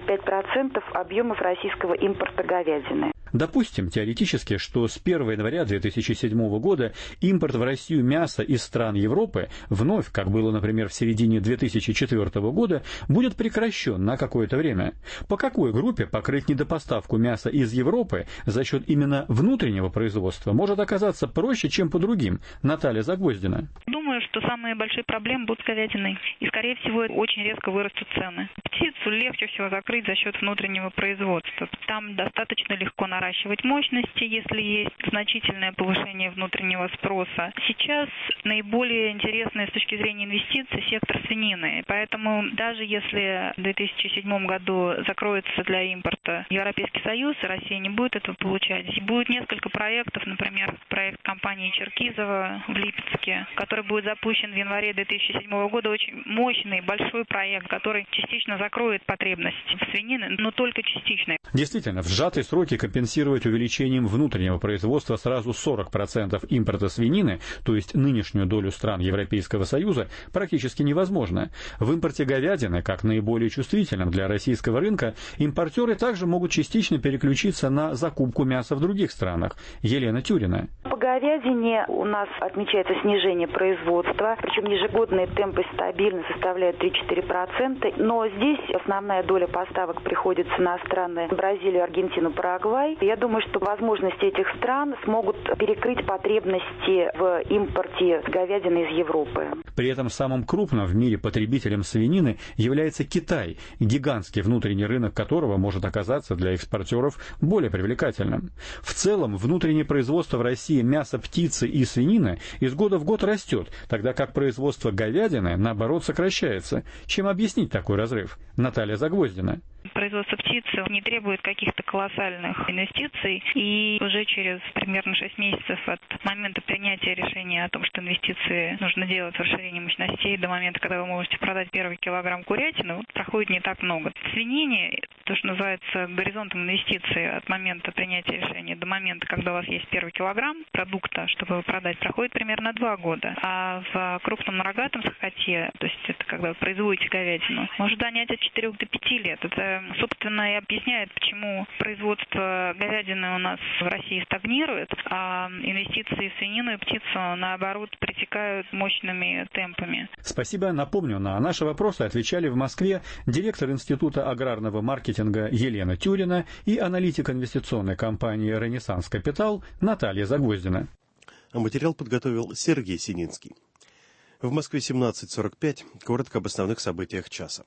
85% объемов российского импорта говядины. Допустим, теоретически, что с 1 января 2007 года импорт в Россию мяса из стран Европы вновь, как было, например, в середине 2004 года, будет прекращен на какое-то время. По какой группе покрыть недопоставку мяса из Европы за счет именно внутреннего производства может оказаться проще, чем по другим? Наталья Загвоздина. Думаю, что самые большие проблемы будут с говядиной. И, скорее всего, очень резко вырастут цены. Птицу легче всего закрыть за счет внутреннего производства. Там достаточно легко наращивать мощности, если есть значительное повышение внутреннего спроса. Сейчас наиболее интересный с точки зрения инвестиций сектор свинины. Поэтому даже если в 2007 году закроется для импорта Европейский Союз, и Россия не будет этого получать, будет несколько проектов, например, проект компании Черкизова в Липецке, который будет запущен в январе 2007 года. Очень мощный, большой проект, который частично закроет потребность в свинине, но только частично. Действительно, в сжатые сроки компенсировать увеличением внутреннего производства сразу 40% импорта свинины, то есть нынешнюю долю стран Европейского Союза, практически невозможно. В импорте говядины, как наиболее чувствительном для российского рынка, импортеры также могут частично переключиться на закупку мяса в других странах. Елена Тюрина. По говядине у нас отмечается снижение производства, причем ежегодные темпы стабильно составляют 3-4%, но здесь основная доля поставок приходится на страны Бразилию, Аргентину, Парагвай. Я думаю, что возможности этих стран смогут перекрыть потребности в импорте говядины из Европы. При этом самым крупным в мире потребителем свинины является Китай, гигантский внутренний рынок которого может оказаться для экспортеров более привлекательным. В целом, внутреннее производство в России мяса птицы и свинины из года в год растет, тогда как производство говядины, наоборот, сокращается. Чем объяснить такой разрыв? Наталья Загвоздина. Производство птицы не требует каких-то колоссальных инвестиций, и уже через примерно 6 месяцев от момента принятия решения о том, что инвестиции нужно делать в расширение мощностей, до момента, когда вы можете продать первый килограмм курятины, проходит не так много. В свинине, то, что называется горизонтом инвестиций от момента принятия решения до момента, когда у вас есть первый килограмм продукта, чтобы его продать, проходит примерно 2 года. А в крупном рогатом скоте, то есть это когда вы производите говядину, может занять от 4 до 5 лет. Это, собственно, и объясняет, почему производство говядины у нас в России стагнирует, а инвестиции в свинину и птицу, наоборот, притекают мощными темпами. Спасибо. Напомню, на наши вопросы отвечали в Москве директор Института аграрного маркетинга Елена Тюрина и аналитик инвестиционной компании «Ренессанс Капитал» Наталья Загвоздина. Материал подготовил Сергей Сининский. В Москве 17:45. Коротко об основных событиях часа.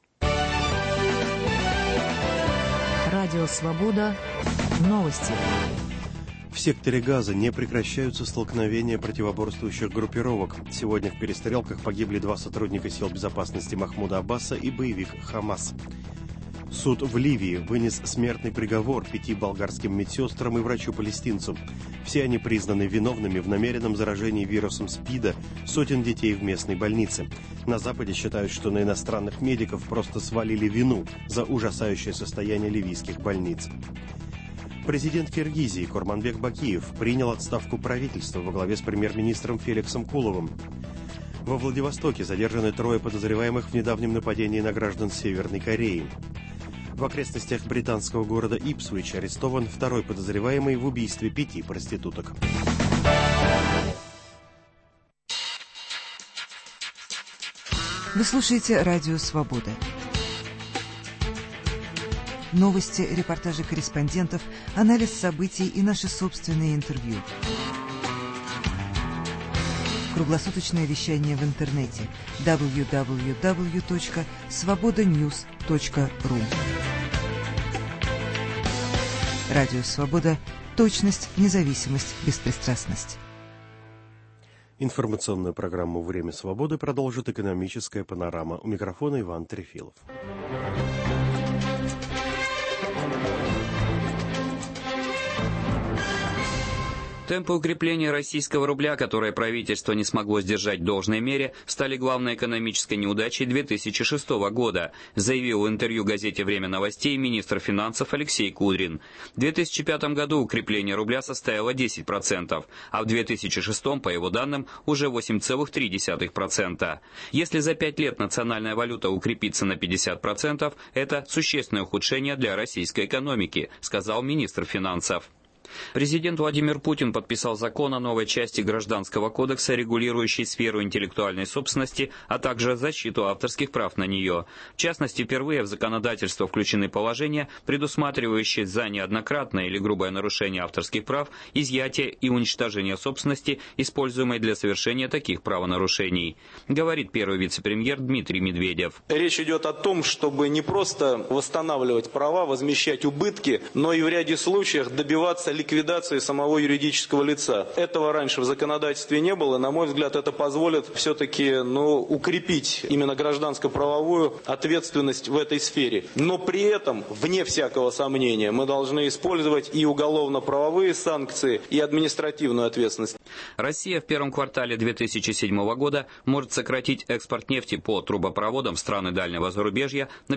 Радио «Свобода». Новости. В секторе Газа не прекращаются столкновения противоборствующих группировок. Сегодня в перестрелках погибли 2 сотрудника сил безопасности Махмуда Аббаса и боевик Хамас. Суд в Ливии вынес смертный приговор 5 болгарским медсестрам и врачу-палестинцу. Все они признаны виновными в намеренном заражении вирусом СПИДа сотен детей в местной больнице. На Западе считают, что на иностранных медиков просто свалили вину за ужасающее состояние ливийских больниц. Президент Киргизии Курманбек Бакиев принял отставку правительства во главе с премьер-министром Феликсом Куловым. Во Владивостоке задержаны 3 подозреваемых в недавнем нападении на граждан Северной Кореи. В окрестностях британского города Ипсвич арестован 2-й подозреваемый в убийстве 5 проституток. Вы слушаете «Радио Свобода». Новости, репортажи корреспондентов, анализ событий и наши собственные интервью. Круглосуточное вещание в интернете www.svobodanews.ru. Радио «Свобода». Точность, независимость, беспристрастность. Информационную программу «Время свободы» продолжит экономическая панорама. У микрофона Иван Трефилов. Темпы укрепления российского рубля, которые правительство не смогло сдержать в должной мере, стали главной экономической неудачей 2006 года, заявил в интервью газете «Время новостей» министр финансов Алексей Кудрин. В 2005 году укрепление рубля составило 10%, а в 2006, по его данным, уже 8,3%. Если за 5 лет национальная валюта укрепится на 50%, это существенное ухудшение для российской экономики, сказал министр финансов. Президент Владимир Путин подписал закон о новой части Гражданского кодекса, регулирующей сферу интеллектуальной собственности, а также защиту авторских прав на нее. В частности, впервые в законодательство включены положения, предусматривающие за неоднократное или грубое нарушение авторских прав изъятие и уничтожение собственности, используемой для совершения таких правонарушений, говорит первый вице-премьер Дмитрий Медведев. Речь идет о том, чтобы не просто восстанавливать права, возмещать убытки, но и в ряде случаев добиваться ликвидации самого юридического лица. Этого раньше в законодательстве не было. На мой взгляд, это позволит все-таки укрепить именно гражданско-правовую ответственность в этой сфере. Но при этом, вне всякого сомнения, мы должны использовать и уголовно-правовые санкции, и административную ответственность. Россия в первом квартале 2007 года может сократить экспорт нефти по трубопроводам в страны дальнего зарубежья на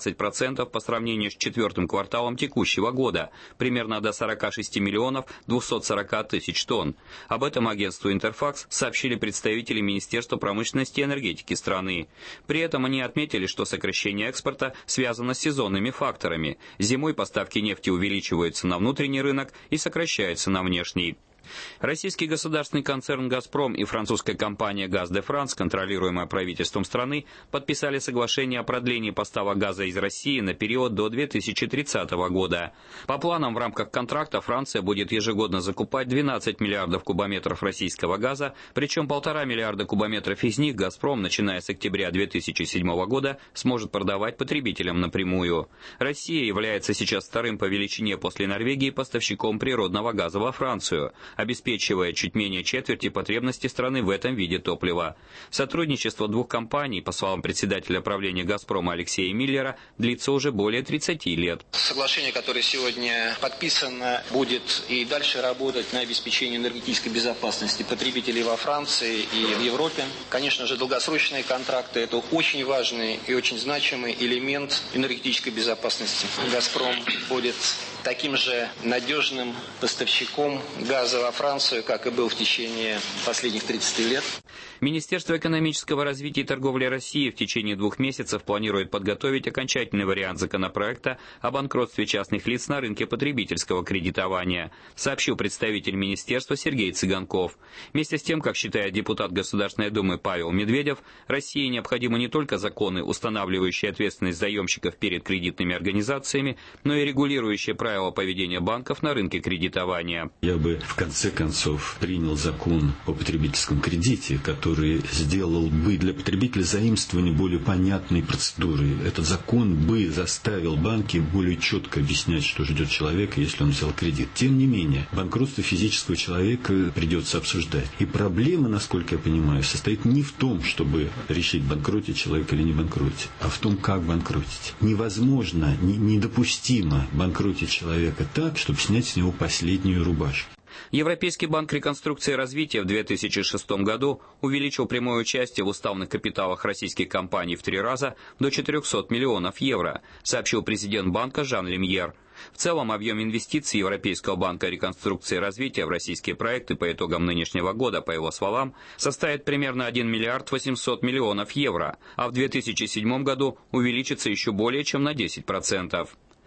15% по сравнению с четвертым кварталом текущего года, примерно до 46 миллионов 240 тысяч тонн. Об этом агентству «Интерфакс» сообщили представители Министерства промышленности и энергетики страны. При этом они отметили, что сокращение экспорта связано с сезонными факторами. Зимой поставки нефти увеличиваются на внутренний рынок и сокращаются на внешний. Российский государственный концерн «Газпром» и французская компания «Газ де Франс», контролируемая правительством страны, подписали соглашение о продлении поставок газа из России на период до 2030 года. По планам, в рамках контракта Франция будет ежегодно закупать 12 миллиардов кубометров российского газа, причем 1,5 миллиарда кубометров из них «Газпром», начиная с октября 2007 года, сможет продавать потребителям напрямую. Россия является сейчас вторым по величине после Норвегии поставщиком природного газа во Францию, обеспечивая чуть менее четверти потребностей страны в этом виде топлива. Сотрудничество двух компаний, по словам председателя правления «Газпрома» Алексея Миллера, длится уже более 30 лет. Соглашение, которое сегодня подписано, будет и дальше работать на обеспечение энергетической безопасности потребителей во Франции и в Европе. Конечно же, долгосрочные контракты – это очень важный и очень значимый элемент энергетической безопасности. «Газпром» будет таким же надежным поставщиком газа во Францию, как и был в течение последних 30 лет. Министерство экономического развития и торговли России в течение 2 месяцев планирует подготовить окончательный вариант законопроекта о банкротстве частных лиц на рынке потребительского кредитования, сообщил представитель министерства Сергей Цыганков. Вместе с тем, как считает депутат Государственной Думы Павел Медведев, России необходимы не только законы, устанавливающие ответственность заемщиков перед кредитными организациями, но и регулирующие правила поведения банков на рынке кредитования. Я бы в конце концов принял закон о потребительском кредите, который сделал бы для потребителя заимствование более понятной процедуры. Этот закон бы заставил банки более четко объяснять, что ждет человека, если он взял кредит. Тем не менее, банкротство физического человека придется обсуждать. И проблема, насколько я понимаю, состоит не в том, чтобы решить, банкротить человека или не банкротить, а в том, как банкротить. Невозможно, недопустимо банкротить человека так, чтобы снять с него последнюю рубашку. Европейский банк реконструкции и развития в 2006 году увеличил прямое участие в уставных капиталах российских компаний в 3 раза до 400 миллионов евро, сообщил президент банка Жан Лемьер. В целом объем инвестиций Европейского банка реконструкции и развития в российские проекты по итогам нынешнего года, по его словам, составит примерно 1 миллиард 800 миллионов евро, а в 2007 году увеличится еще более чем на 10%.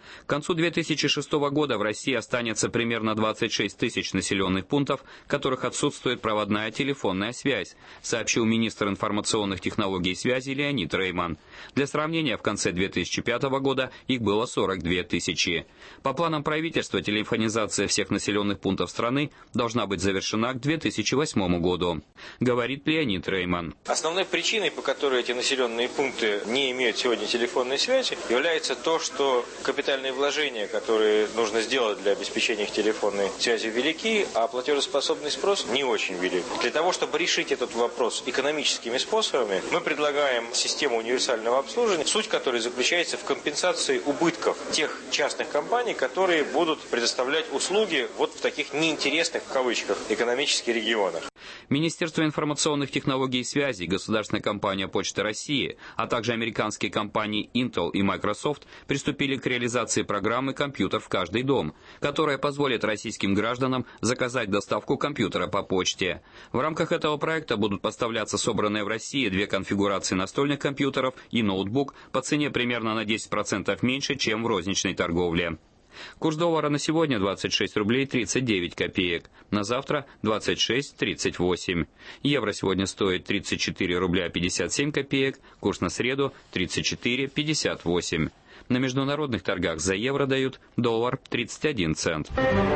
К концу 2006 года в России останется примерно 26 тысяч населенных пунктов, в которых отсутствует проводная телефонная связь, сообщил министр информационных технологий и связи Леонид Рейман. Для сравнения, в конце 2005 года их было 42 тысячи. По планам правительства, телефонизация всех населенных пунктов страны должна быть завершена к 2008 году, говорит Леонид Рейман. Основной причиной, по которой эти населенные пункты не имеют сегодня телефонной связи, является то, что капитальные вложения, которые нужно сделать для обеспечения их телефонной связи, велики, а платежеспособный спрос не очень велик. Для того, чтобы решить этот вопрос экономическими способами, мы предлагаем систему универсального обслуживания, суть которой заключается в компенсации убытков тех частных компаний, которые будут предоставлять услуги вот в таких неинтересных, в кавычках, экономических регионах. Министерство информационных технологий и связи, государственная компания «Почта России», а также американские компании Intel и Microsoft приступили к реализации программы «Компьютер в каждый дом», которая позволит российским гражданам заказать доставку компьютера по почте. В рамках этого проекта будут поставляться собранные в России 2 конфигурации настольных компьютеров и ноутбук по цене примерно на 10% меньше, чем в розничной торговле. Курс доллара на сегодня 26 рублей 39 копеек, на завтра 26,38. Евро сегодня стоит 34 рубля 57 копеек, курс на среду 34,58. На международных торгах за евро дают доллар 31 цент.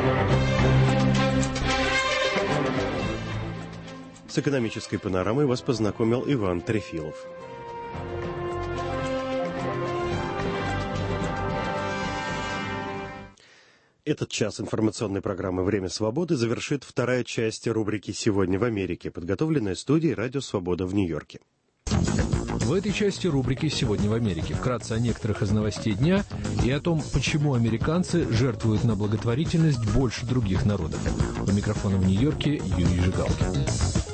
С экономической панорамой вас познакомил Иван Трефилов. Этот час информационной программы «Время свободы» завершит вторая часть рубрики «Сегодня в Америке», подготовленная студией «Радио Свобода» в Нью-Йорке. В этой части рубрики «Сегодня в Америке» вкратце о некоторых из новостей дня и о том, почему американцы жертвуют на благотворительность больше других народов. У микрофона в Нью-Йорке Юрий Жигалкин.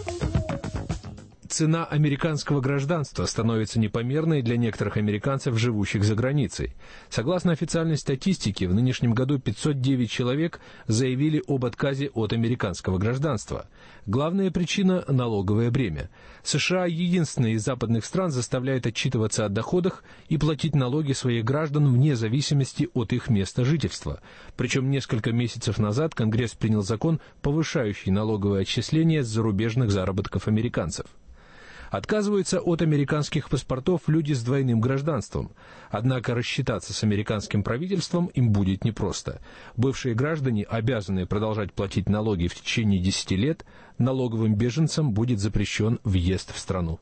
Цена американского гражданства становится непомерной для некоторых американцев, живущих за границей. Согласно официальной статистике, в нынешнем году 509 человек заявили об отказе от американского гражданства. Главная причина – налоговое бремя. США единственная из западных стран заставляет отчитываться о доходах и платить налоги своих граждан вне зависимости от их места жительства. Причем несколько месяцев назад Конгресс принял закон, повышающий налоговое отчисление с зарубежных заработков американцев. Отказываются от американских паспортов люди с двойным гражданством. Однако рассчитаться с американским правительством им будет непросто. Бывшие граждане, обязанные продолжать платить налоги в течение 10 лет, налоговым беженцам будет запрещен въезд в страну.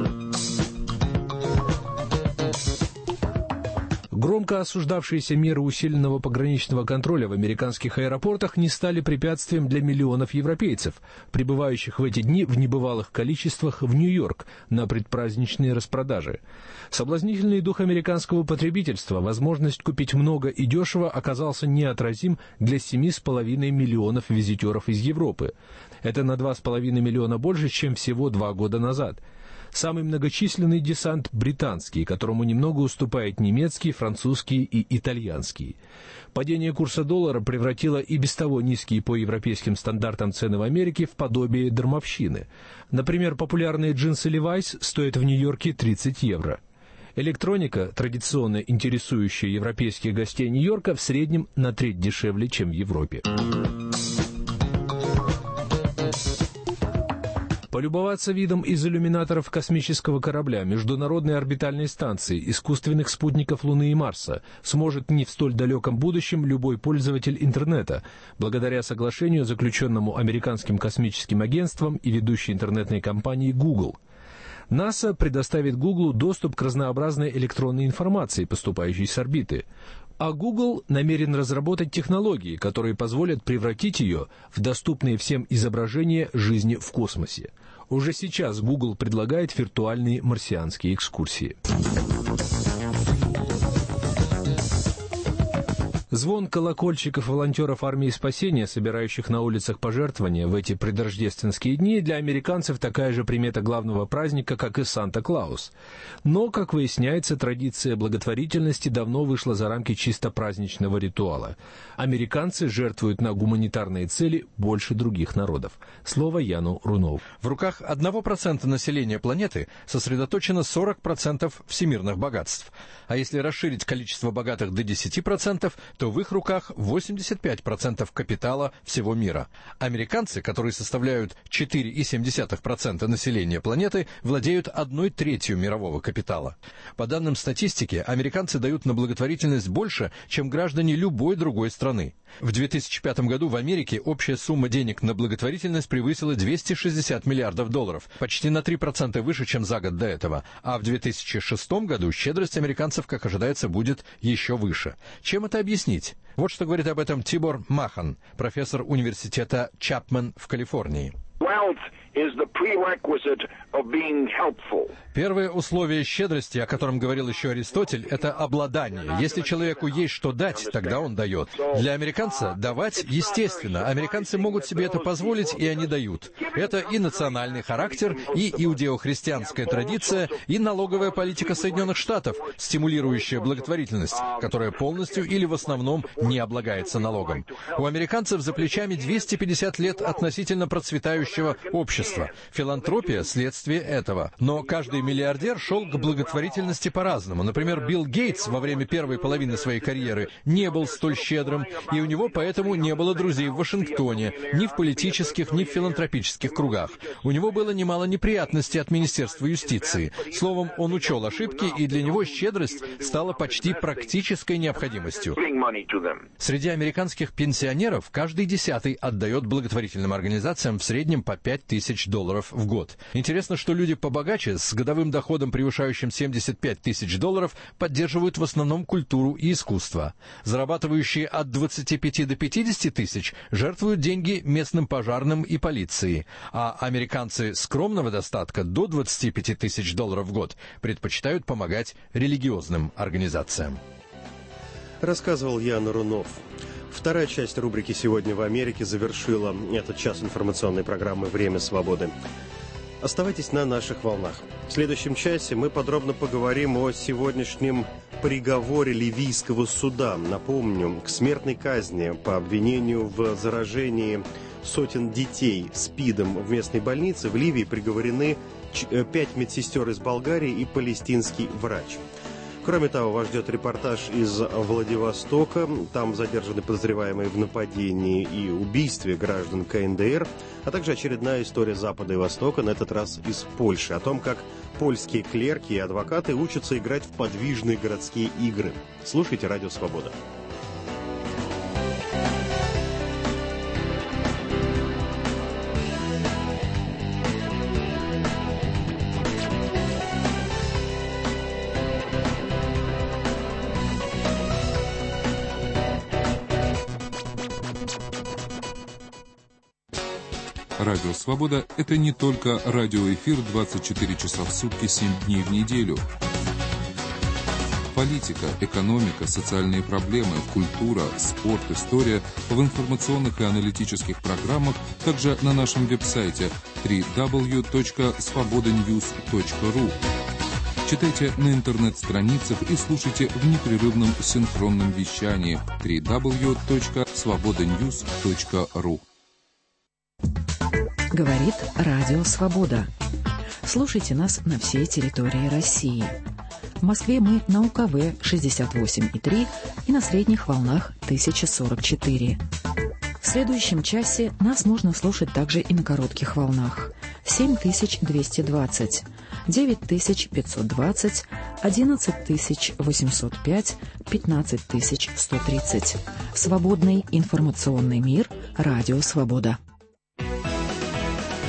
Громко осуждавшиеся меры усиленного пограничного контроля в американских аэропортах не стали препятствием для миллионов европейцев, прибывающих в эти дни в небывалых количествах в Нью-Йорк на предпраздничные распродажи. Соблазнительный дух американского потребительства, возможность купить много и дешево, оказался неотразим для 7,5 миллионов визитеров из Европы. Это на 2,5 миллиона больше, чем всего 2 года назад. Самый многочисленный десант британский, которому немного уступает немецкий, французский и итальянский. Падение курса доллара превратило и без того низкие по европейским стандартам цены в Америке в подобие дармовщины. Например, популярные джинсы Levi's стоят в Нью-Йорке 30 евро. Электроника, традиционно интересующая европейских гостей Нью-Йорка, в среднем на треть дешевле, чем в Европе. Полюбоваться видом из иллюминаторов космического корабля, Международной орбитальной станции, искусственных спутников Луны и Марса сможет не в столь далеком будущем любой пользователь интернета, благодаря соглашению, заключенному Американским космическим агентством и ведущей интернетной компанией Google. НАСА предоставит Google доступ к разнообразной электронной информации, поступающей с орбиты. А Google намерен разработать технологии, которые позволят превратить ее в доступные всем изображения жизни в космосе. Уже сейчас Google предлагает виртуальные марсианские экскурсии. Звон колокольчиков волонтеров армии спасения, собирающих на улицах пожертвования в эти предрождественские дни, для американцев такая же примета главного праздника, как и Санта-Клаус. Но, как выясняется, традиция благотворительности давно вышла за рамки чисто праздничного ритуала. Американцы жертвуют на гуманитарные цели больше других народов. Слово Яну Рунову. В руках 1% населения планеты сосредоточено 40% всемирных богатств. А если расширить количество богатых до 10%, то в их руках 85% капитала всего мира. Американцы, которые составляют 4,7% населения планеты, владеют 1/3 мирового капитала. По данным статистики, американцы дают на благотворительность больше, чем граждане любой другой страны. В 2005 году в Америке общая сумма денег на благотворительность превысила $260 миллиардов, почти на 3% выше, чем за год до этого. А в 2006 году щедрость американцев, как ожидается, будет еще выше. Чем это объяснить? Вот что говорит об этом Тибор Махан, профессор университета Чапман в Калифорнии. Первое условие щедрости, о котором говорил еще Аристотель, это обладание. Если человеку есть что дать, тогда он дает. Для американца давать естественно. Американцы могут себе это позволить, и они дают. Это и национальный характер, и иудео-христианская традиция, и налоговая политика Соединенных Штатов, стимулирующая благотворительность, которая полностью или в основном не облагается налогом. У американцев за плечами 250 лет относительно процветающего общества. Филантропия – следствие этого. Но каждый миллиардер шел к благотворительности по-разному. Например, Билл Гейтс во время первой половины своей карьеры не был столь щедрым, и у него поэтому не было друзей в Вашингтоне, ни в политических, ни в филантропических кругах. У него было немало неприятностей от Министерства юстиции. Словом, он учел ошибки, и для него щедрость стала почти практической необходимостью. Среди американских пенсионеров каждый 10-й отдает благотворительным организациям в среднем по $5000 в год. Интересно, что люди побогаче, с годовым доходом, превышающим $75 000, поддерживают в основном культуру и искусство. Зарабатывающие от 25 до 50 тысяч жертвуют деньги местным пожарным и полиции, а американцы скромного достатка до $25 000 в год предпочитают помогать религиозным организациям. Рассказывал Ян Рунов. Вторая часть рубрики «Сегодня в Америке» завершила этот час информационной программы «Время свободы». Оставайтесь на наших волнах. В следующем часе мы подробно поговорим о сегодняшнем приговоре ливийского суда. Напомню, к смертной казни по обвинению в заражении сотен детей СПИДом в местной больнице в Ливии приговорены 5 медсестер из Болгарии и палестинский врач. Кроме того, вас ждет репортаж из Владивостока. Там задержаны подозреваемые в нападении и убийстве граждан КНДР, а также очередная история Запада и Востока, на этот раз из Польши, о том, как польские клерки и адвокаты учатся играть в подвижные городские игры. Слушайте «Радио Свобода». Радио «Свобода» — это не только радиоэфир 24 часа в сутки, 7 дней в неделю. Политика, экономика, социальные проблемы, культура, спорт, история в информационных и аналитических программах, также на нашем веб-сайте www.svobodanews.ru. Читайте на интернет-страницах и слушайте в непрерывном синхронном вещании www.svobodanews.ru. Говорит Радио Свобода. Слушайте нас на всей территории России. В Москве мы на УКВ 68,3 и на средних волнах 1044. В следующем часе нас можно слушать также и на коротких волнах 7220, 9520, 11805, 15130. Свободный информационный мир. Радио Свобода.